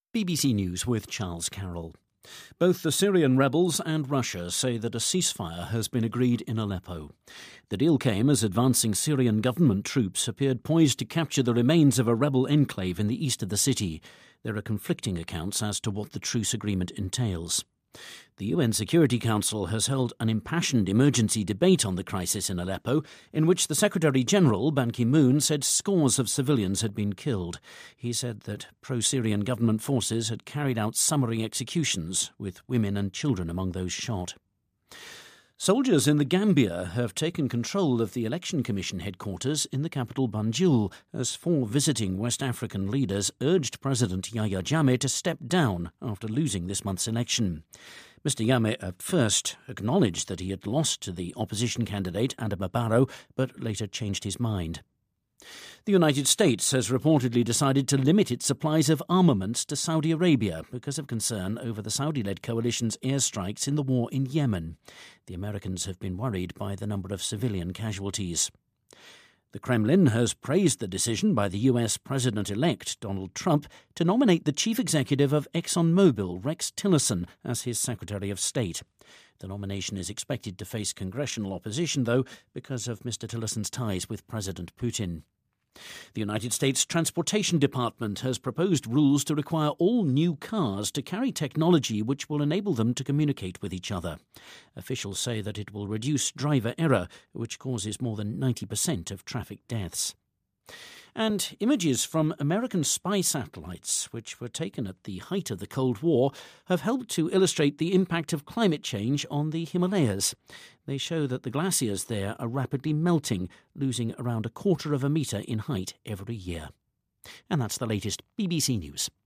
BBC News with Charles Carroll. Both the Syrian rebels and Russia say that a ceasefire has been agreed in Aleppo. The deal came as advancing Syrian government troops appeared poised to capture the remains of a rebel enclave in the east of the city. There are conflicting accounts as to what the truce agreement entails. The UN Security Council has held an impassioned emergency debate on the crisis in Aleppo, in which the Secretary-General, Ban Ki-moon, said scores of civilians had been killed. He said that pro-Syrian government forces had carried out summary executions, with women and children among those shot. Soldiers in the Gambia have taken control of the Election Commission headquarters in the capital Banjul as 4 visiting West African leaders urged President Yahya Jammeh to step down after losing this month's election. Mr Jammeh at first acknowledged that he had lost to the opposition candidate Adama Barrow, but later changed his mind. The United States has reportedly decided to limit its supplies of armaments to Saudi Arabia because of concern over the Saudi-led coalition's airstrikes in the war in Yemen. The Americans have been worried by the number of civilian casualties. The Kremlin has praised the decision by the US President-elect Donald Trump to nominate the chief executive of ExxonMobil, Rex Tillerson, as his Secretary of State. The nomination is expected to face congressional opposition, though, because of Mr. Tillerson's ties with President Putin. The United States Transportation Department has proposed rules to require all new cars to carry technology which will enable them to communicate with each other. Officials say that it will reduce driver error, which causes more than 90% of traffic deaths. And images from American spy satellites, which were taken at the height of the Cold War, have helped to illustrate the impact of climate change on the Himalayas. They show that the glaciers there are rapidly melting, losing around 1/4 of a metre in height every year. And that's the latest BBC News.